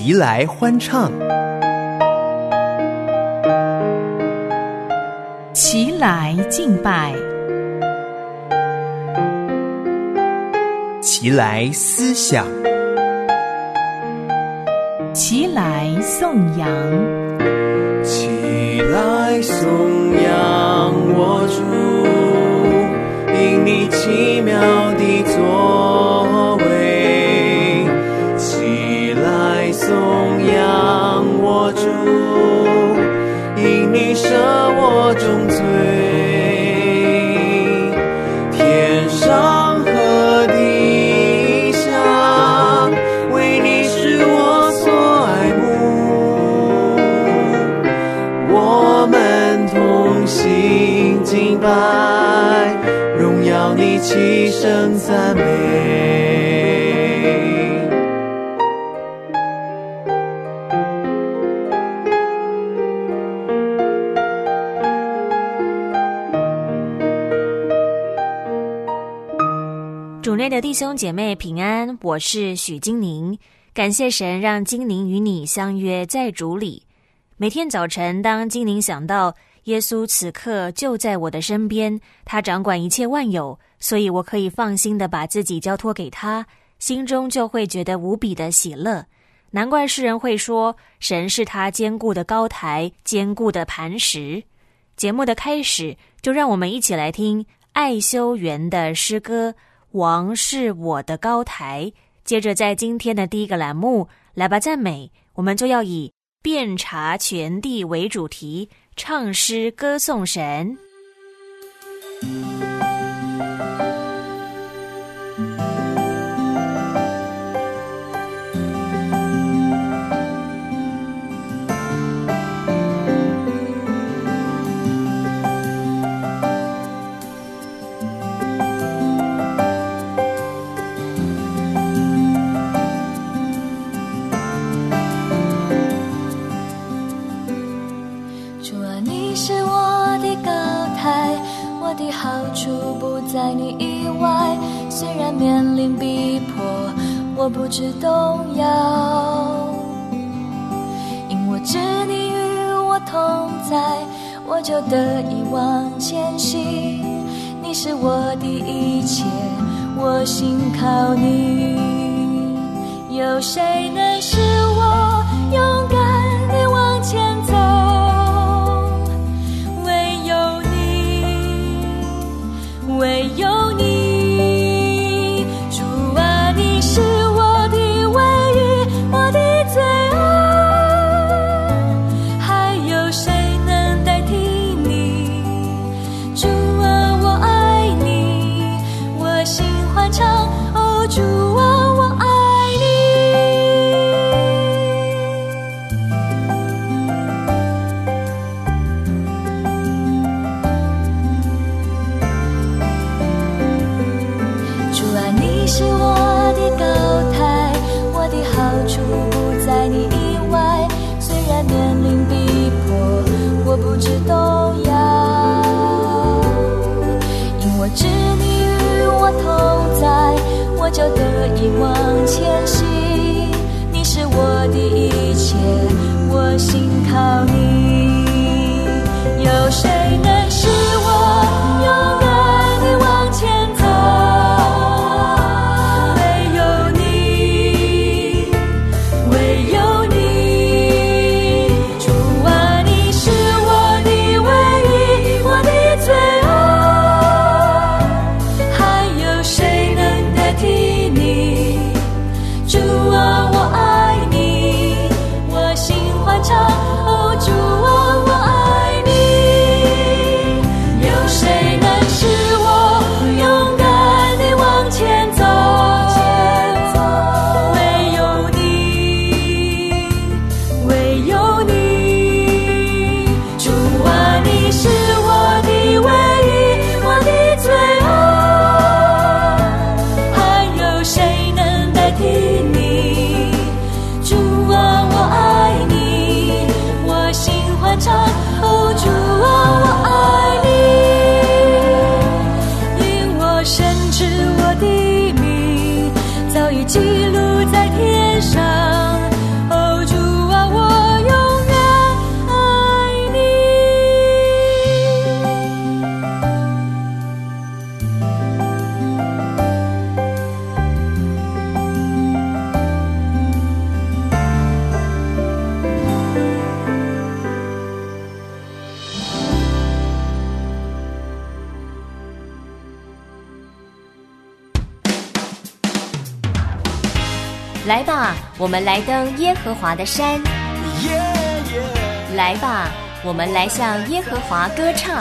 齐来欢唱， 齐来敬拜， 齐来思想， 齐来颂扬， 齐来颂扬我主，因你奇妙的作为。齐来颂扬我主，因你赦我重罪。天上和地下，为你是我所爱慕。我们同心敬拜，荣耀你，齐声赞美。 主内的弟兄姐妹平安，我是许金宁。感谢神让金宁与你相约在主里。每天早晨，当金宁想到耶稣此刻就在我的身边，他掌管一切万有，所以我可以放心的把自己交托给他，心中就会觉得无比的喜乐。难怪诗人会说，神是他坚固的高台，坚固的磐石。节目的开始，就让我们一起来听爱修园的诗歌，王是我的高台。接着在今天的第一个栏目来吧赞美，我们就要以遍察全地为主题，唱诗歌颂神。 的好处不在你以外，虽然面临逼迫，我不知动摇。因我知你与我同在，我就得以往前行。你是我的一切，我信靠你。有谁能使我勇敢地往前走？唯有你，主啊，你是我的唯一，我的最爱，还有谁能代替你？主啊，我爱你，我心欢畅，哦，主啊，我爱是我的高台，我的好处不在你以外，虽然面临逼迫，我不知动摇。因我知你与我同在，我就得以往前行。你是我的一切，我信靠你。有谁能使我勇敢地往前走？主来吧，我们来登耶和华的山。来吧，我们来向耶和华歌唱。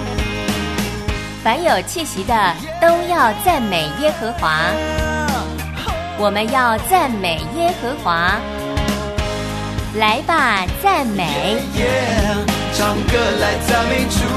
凡有气息的，都要赞美耶和华。我们要赞美耶和华。来吧，赞美。 唱歌来赞美主。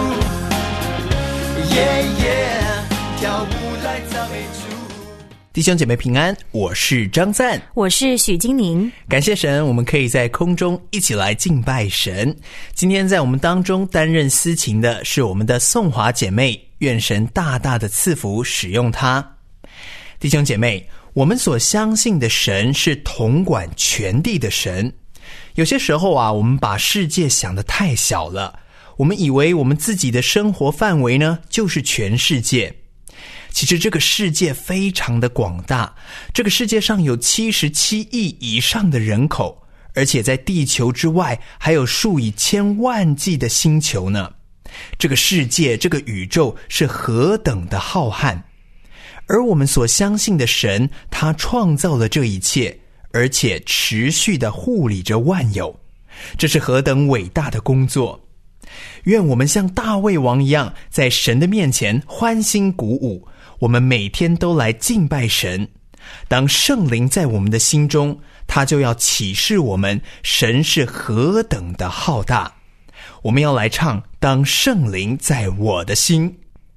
跳舞来赞美主。 弟兄姐妹平安，我是张赞， 我是许金宁。 感谢神，我们可以在空中一起来敬拜神。今天在我们当中担任司琴的是我们的颂华姐妹，愿神大大的赐福使用她。弟兄姐妹，我们所相信的神是统管全地的神。有些时候我们把世界想得太小了，我们以为我们自己的生活范围呢，就是全世界。其实这个世界非常的广大，这个世界上有77亿以上的人口，而且在地球之外还有数以千万计的星球呢。这个世界，这个宇宙是何等的浩瀚。而我们所相信的神，他创造了这一切，而且持续的护理着万有，这是何等伟大的工作。愿我们像大卫王一样，在神的面前欢欣鼓舞，我们每天都来敬拜神。当圣灵在我们的心中，他就要启示我们神是何等的浩大。我们要来唱，当圣灵在我的心。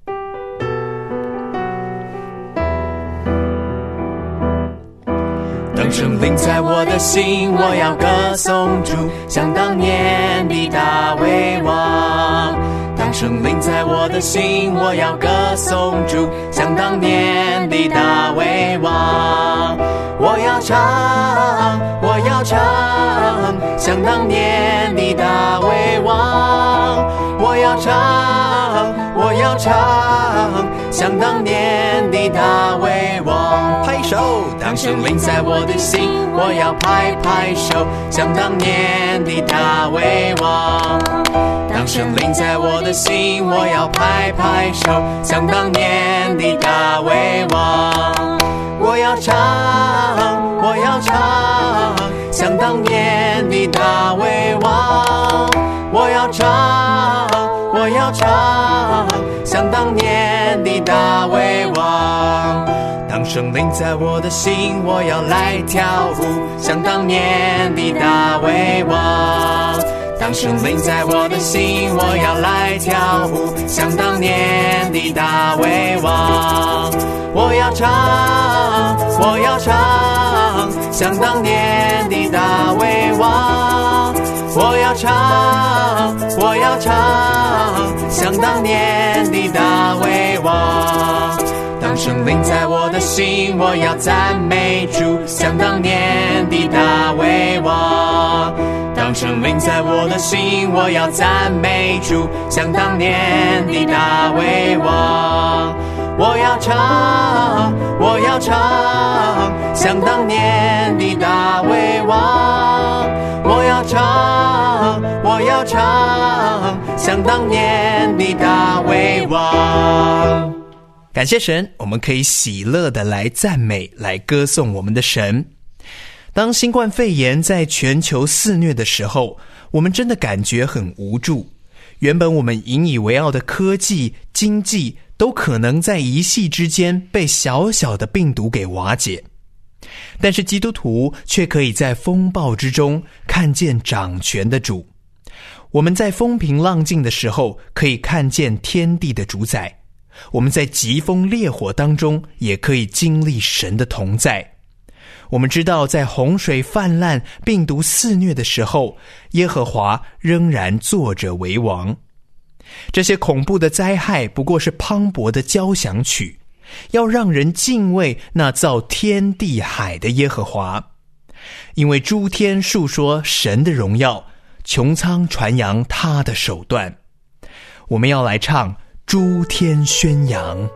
当圣灵在我的心，我要歌颂主，像当年的大卫王。当圣灵在我的心，我要歌颂主，像当年的大卫王。我要唱，我要唱，像当年的大卫王。我要唱，我要唱，像当年的大卫王。拍手！当圣灵在我的心，我要拍拍手，像当年的大卫王。当圣灵在我的心，我要拍拍手，像当年的大卫王。我要唱，我要唱，像当年的大卫王。我要唱，我要唱，像当年的大卫王。当圣灵在我的心，我要来跳舞，像当年的大卫王。当圣灵在我的心，我要来跳舞，像当年的大卫王。我要唱，我要唱，像当年的大卫王。我要唱，我要唱，像当年的大卫王。当圣灵在我的心，我要赞美主，像当年的大卫王。当圣灵在我的心，我要赞美主，像当年的大卫王。我要唱，我要唱，像当年的大卫王。我要唱，我要唱，像当年的大卫王。 感谢神，我们可以喜乐的来赞美，来歌颂我们的神。当新冠肺炎在全球肆虐的时候，我们真的感觉很无助。原本我们引以为傲的科技、经济，都可能在一夕之间被小小的病毒给瓦解。但是基督徒却可以在风暴之中看见掌权的主。我们在风平浪静的时候，可以看见天地的主宰。我们在疾风烈火当中，也可以经历神的同在。我们知道，在洪水泛滥、病毒肆虐的时候，耶和华仍然坐着为王。这些恐怖的灾害不过是磅礴的交响曲，要让人敬畏那造天地海的耶和华。因为诸天述说神的荣耀，穹苍传扬他的手段。我们要来唱诸天宣扬。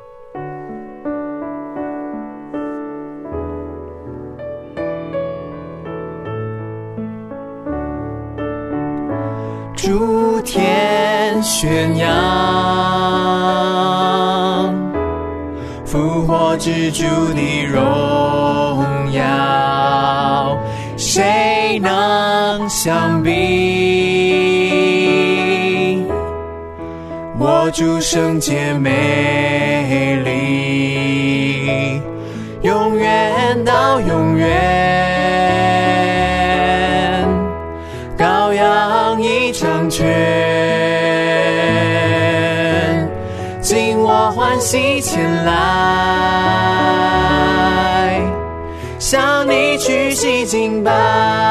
诸天宣扬， 复活之主的荣耀，谁能相比？我主圣洁美丽，永远到永远，羔羊已掌权，今我欢喜前来，向你屈膝敬拜，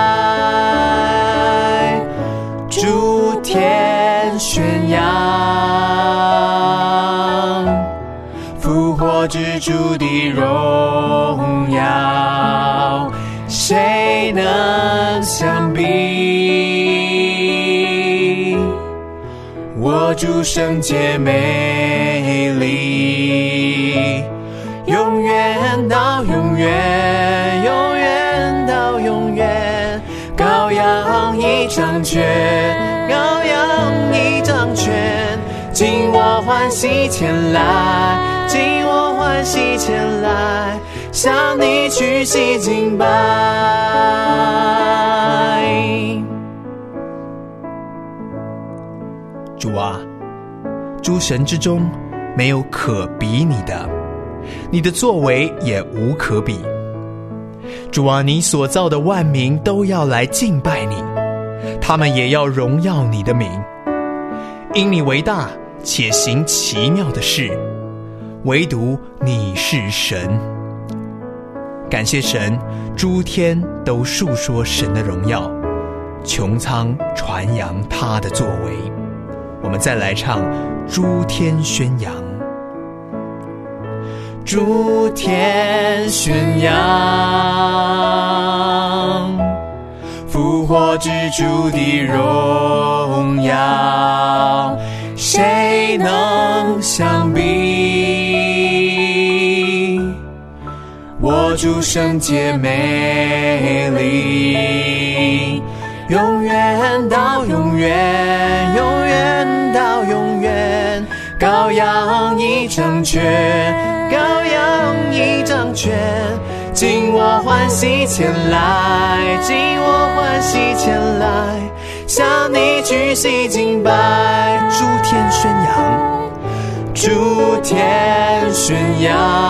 诸天宣扬复活之主的荣耀，谁能相比？我主圣洁美丽，永远到永远，永远到永远，羔羊已掌权，羔羊已掌权，今我欢喜前来，今我欢喜前来，向你屈膝敬拜。 主啊，诸神之中没有可比你的，你的作为也无可比。主啊，你所造的万民都要来敬拜你，他们也要荣耀你的名，因你为大，且行奇妙的事，唯独你是神。感谢神，诸天都述说神的荣耀，穹苍传扬他的作为。我们再来唱诸天宣扬。 诸天宣扬复活之主的荣耀，谁能相比？我主圣洁美丽，永远到永远，永远到永远，羔羊已掌权，羔羊已掌权，今我欢喜前来，今我欢喜前来，向你屈膝敬拜。 诸天宣扬， 诸天宣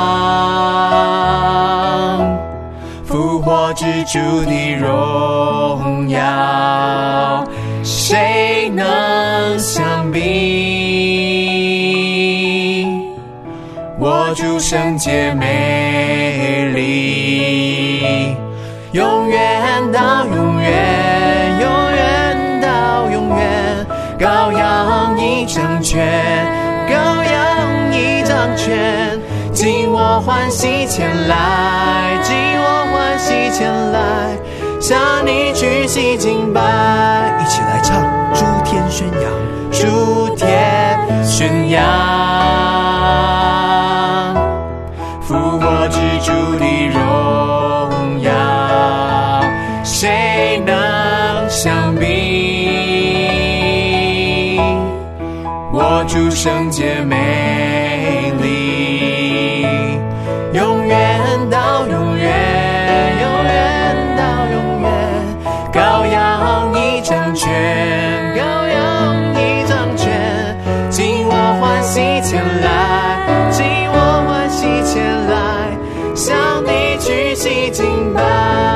扬复活之主的荣耀，谁能相比？我主圣洁美丽，永远到永远，永远到永远，羔羊已掌权，羔羊已掌权，今我欢喜前来，今我欢喜前来，向你屈膝敬拜。 一起来唱诸天宣扬， 诸天宣扬复活之主的荣耀，谁能相比？我主圣洁美丽，永远到永远，永远到永远，羔羊已掌权，羔羊已掌权，今我欢喜前来，今我欢喜前来，向你屈膝敬拜。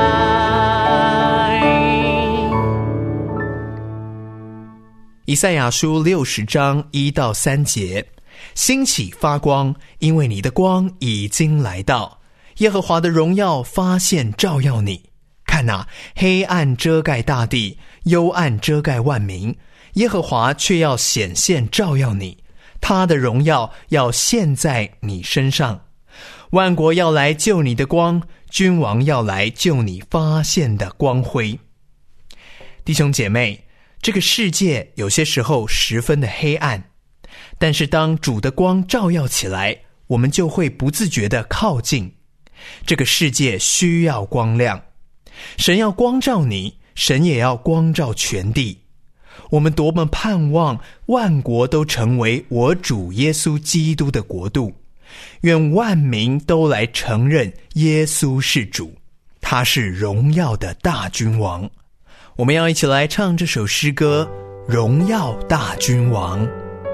以赛亚书60章1到3节，兴起发光，因为你的光已经来到，耶和华的荣耀发现照耀你。看哪，黑暗遮盖大地，幽暗遮盖万民，耶和华却要显现照耀你，他的荣耀要现在你身上。万国要来救你的光，君王要来救你发现的光辉。弟兄姐妹，这个世界有些时候十分的黑暗，但是当主的光照耀起来，我们就会不自觉地靠近。这个世界需要光亮，神要光照你，神也要光照全地。我们多么盼望万国都成为我主耶稣基督的国度， 愿万民都来承认耶稣是主，他是荣耀的大君王。我们要一起来唱这首诗歌《荣耀大君王》。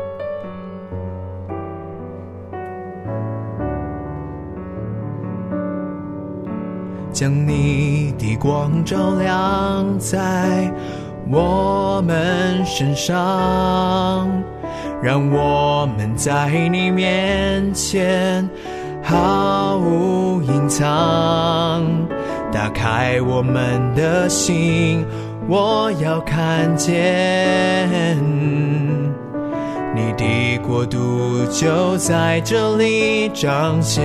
将你的光照亮在我们身上，让我们在你面前毫无隐藏。打开我们的心，我要看见你的国度就在这里彰显。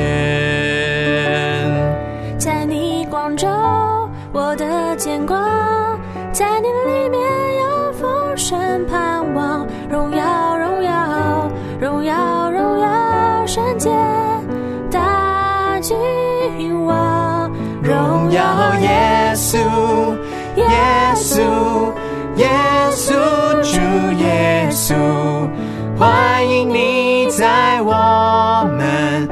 在你光照我的肩膀，在你里面有丰盛盼望。荣耀荣耀荣耀荣耀圣洁大君王， 荣耀耶稣耶稣耶稣主耶稣，欢迎你在我们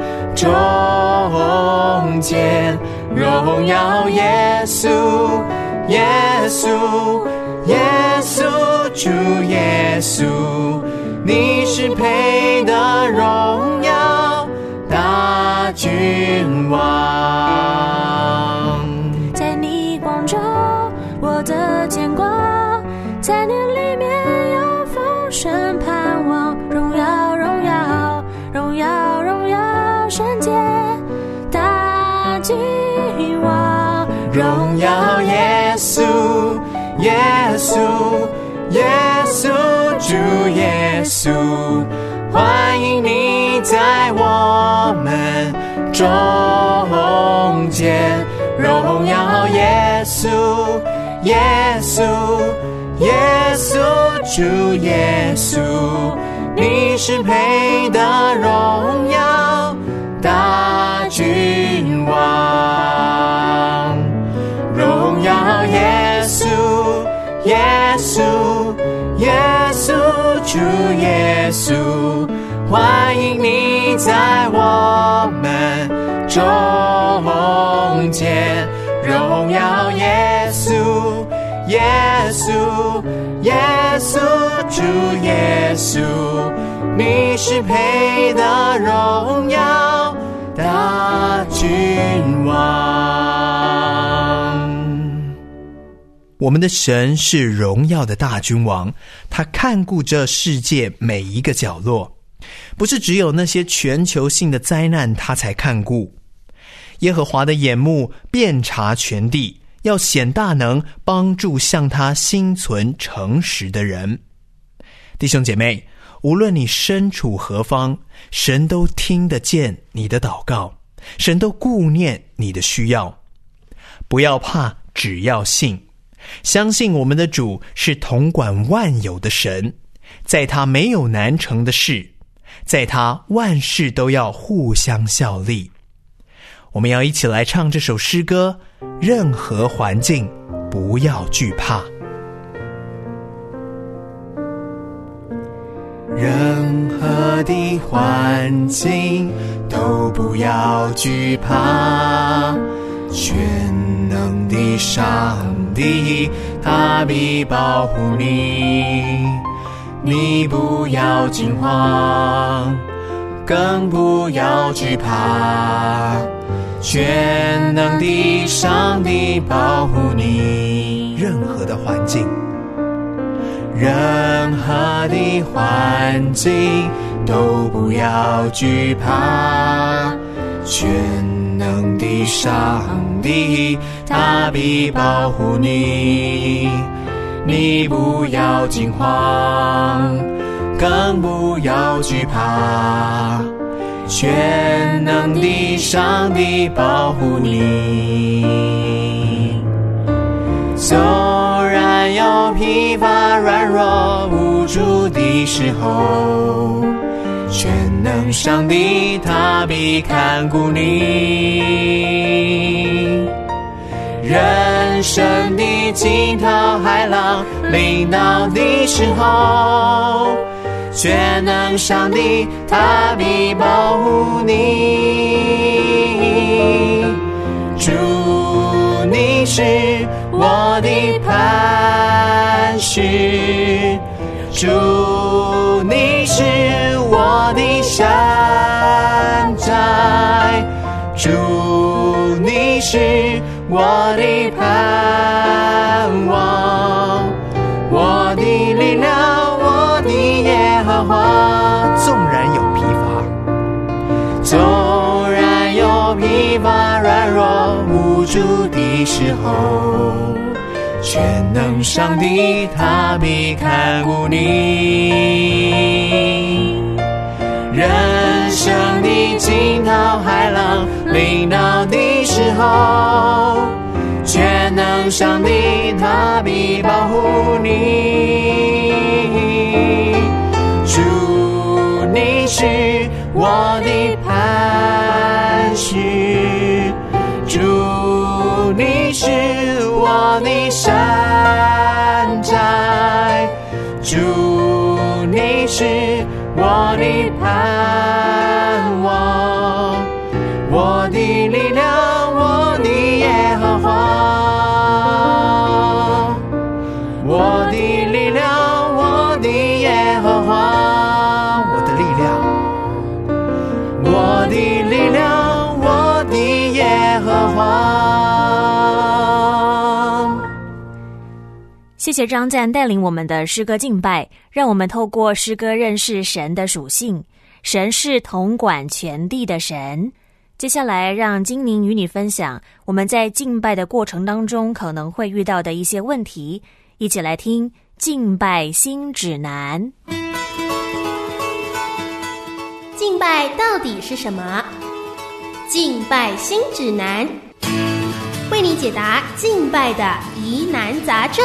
中间。荣耀耶稣耶稣耶稣主耶稣，你是配得荣耀大君王。 在你光照我的肩膀，在你里面有丰盛盼望。荣耀荣耀荣耀荣耀圣洁大君王， 荣耀耶稣耶稣耶稣主耶稣，欢迎你在我们中间。荣耀耶稣耶稣耶稣主耶稣，你是配得荣耀大君王。荣耀耶稣耶稣耶稣主耶稣，欢迎你在我们中间。荣耀耶稣耶稣耶稣主耶稣，你是配得荣耀大君王。 我们的神是荣耀的大君王，他看顾这世界每一个角落，不是只有那些全球性的灾难他才看顾。耶和华的眼目遍察全地，要显大能，帮助向他心存诚实的人。弟兄姐妹，无论你身处何方，神都听得见你的祷告，神都顾念你的需要。不要怕，只要信，相信我们的主是统管万有的神，在他没有难成的事，在他万事都要互相效力。我们要一起来唱这首诗歌，任何环境不要惧怕。 任何的环境都不要惧怕，全能的上帝他必保护你，你不要惊慌，更不要惧怕，全能的上帝保护你。 任何的环境， 任何的环境都不要惧怕，全能的上帝他必保护你，你不要惊慌，更不要惧怕，全能的上帝保护你。纵然有疲乏软弱无助的时候，全能上帝他必看顾你。人生的惊涛骇浪临到的时候， 全能上帝他必保护你。主，你是我的磐石，主，你是我的山寨，主，你是我的盼望，我的力量，我的耶和华。 纵然有疲乏， 纵然有疲乏软弱无助的时候，全能上帝他必看顾你。人生的惊涛骇浪临到的时候，全能上帝他必保护你。主，你是我的磐石，主，你是我的山寨，主，你是我的盼望，我的力量，我的耶和华，我的力量，我的耶和华， 我的力量， 我的力量，我的耶和华。 谢谢张赞带领我们的诗歌敬拜，让我们透过诗歌认识神的属性。神是统管全地的神。接下来让金宁与你分享我们在敬拜的过程当中可能会遇到的一些问题，一起来听敬拜新指南。 敬拜到底是什么？敬拜新指南，为你解答敬拜的疑难杂症。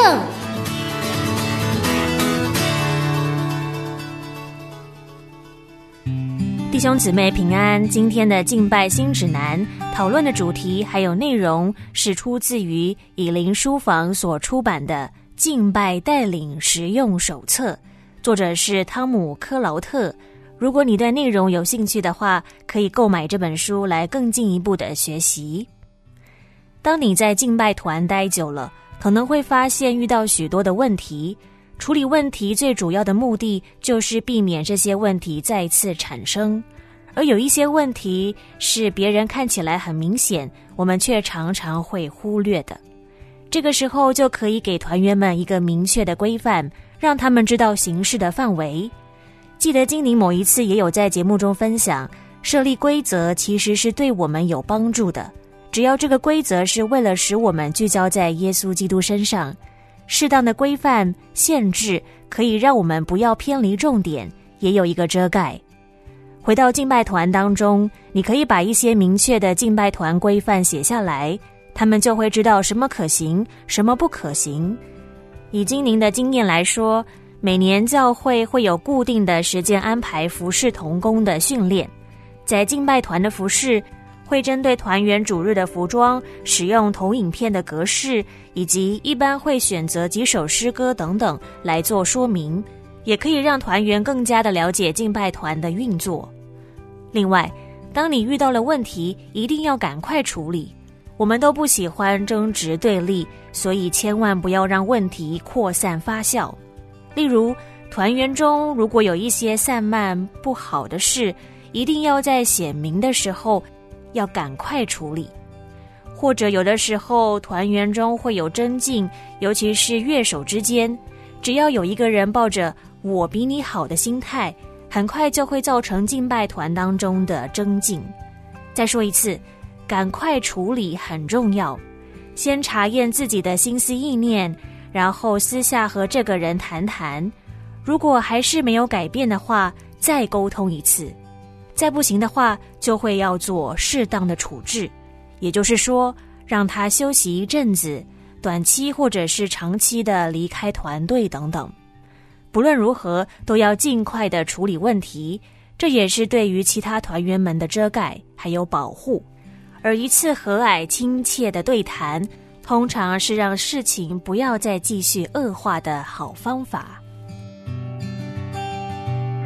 弟兄姊妹平安，今天的敬拜新指南讨论的主题还有内容是出自于以灵书房所出版的敬拜带领实用手册，作者是汤姆·科劳特。如果你对内容有兴趣的话，可以购买这本书来更进一步的学习。当你在敬拜团待久了，可能会发现遇到许多的问题，处理问题最主要的目的就是避免这些问题再次产生，而有一些问题是别人看起来很明显，我们却常常会忽略的。这个时候就可以给团员们一个明确的规范，让他们知道行事的范围。记得金宁某一次也有在节目中分享，设立规则其实是对我们有帮助的，只要这个规则是为了使我们聚焦在耶稣基督身上。适当的规范限制可以让我们不要偏离重点，也有一个遮盖。回到敬拜团当中，你可以把一些明确的敬拜团规范写下来，他们就会知道什么可行，什么不可行。以金宁的经验来说，每年教会会有固定的时间安排服事同工的训练，在敬拜团的服事会针对团员主日的服装、使用投影片的格式，以及一般会选择几首诗歌等等来做说明，也可以让团员更加的了解敬拜团的运作。另外，当你遇到了问题，一定要赶快处理。我们都不喜欢争执对立，所以千万不要让问题扩散发酵。例如，团员中如果有一些散漫不好的事，一定要在显明的时候要赶快处理。或者有的时候团员中会有争竞，尤其是乐手之间，只要有一个人抱着我比你好的心态，很快就会造成敬拜团当中的争竞。再说一次，赶快处理很重要，先查验自己的心思意念，然后私下和这个人谈谈，如果还是没有改变的话，再沟通一次，再不行的话就会要做适当的处置，也就是说让他休息一阵子，短期或者是长期的离开团队等等。不论如何都要尽快的处理问题，这也是对于其他团员们的遮盖还有保护。而一次和蔼亲切的对谈，通常是让事情不要再继续恶化的好方法。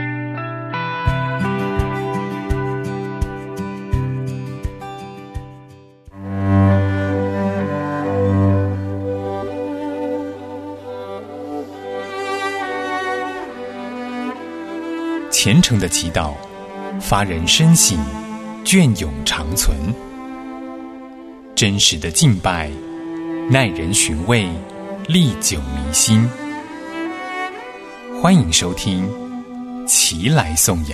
虔诚的祈祷，发人深省，隽永长存。真实的敬拜，耐人寻味，历久弥新。欢迎收听《齐来颂扬》。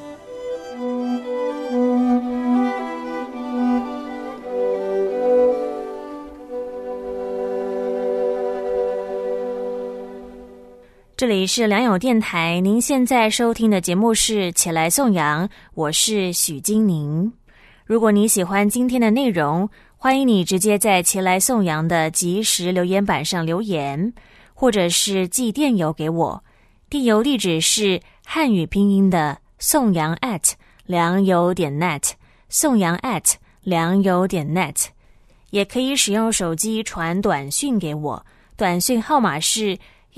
这里是良友电台，您现在收听的节目是《起来颂扬》，我是许金宁。如果你喜欢今天的内容，欢迎你直接在《起来颂扬》的即时留言板上留言，或者是寄电邮给我，电邮地址是汉语拼音的颂扬@良友.net， 颂扬@良友.net， 也可以使用手机传短讯给我，短讯号码是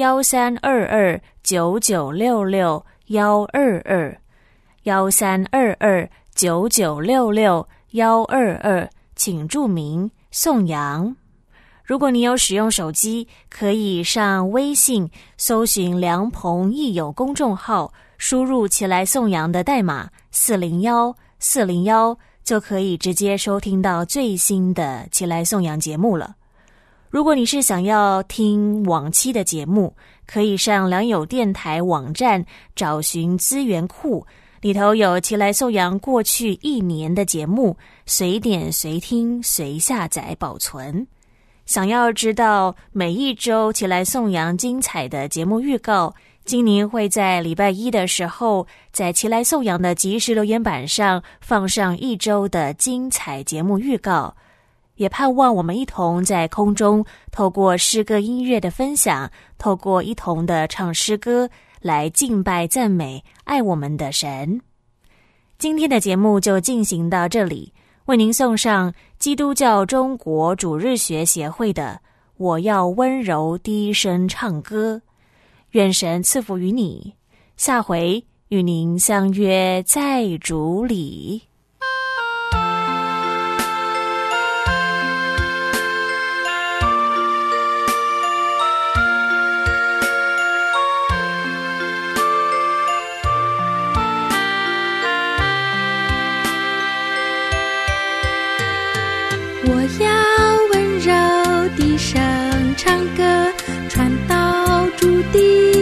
1322996611，132299661122，请注明颂扬。如果你有使用手机，可以上微信搜寻梁鹏益友公众号，输入起来颂扬的代码401401，就可以直接收听到最新的起来颂扬节目了。如果你是想要听往期的节目，可以上良友电台网站找寻资源库，里头有起来颂扬过去1年的节目，随点随听随下载保存。想要知道每一周起来颂扬精彩的节目预告，今年会在礼拜一的时候在起来颂扬的即时留言板上放上1周的精彩节目预告，也盼望我们一同在空中透过诗歌音乐的分享，透过一同的唱诗歌来敬拜赞美爱我们的神。今天的节目就进行到这里，为您送上基督教中国主日学协会的我要温柔低声唱歌。愿神赐福于你，下回与您相约在主里。 我要温柔地声唱歌，传到主的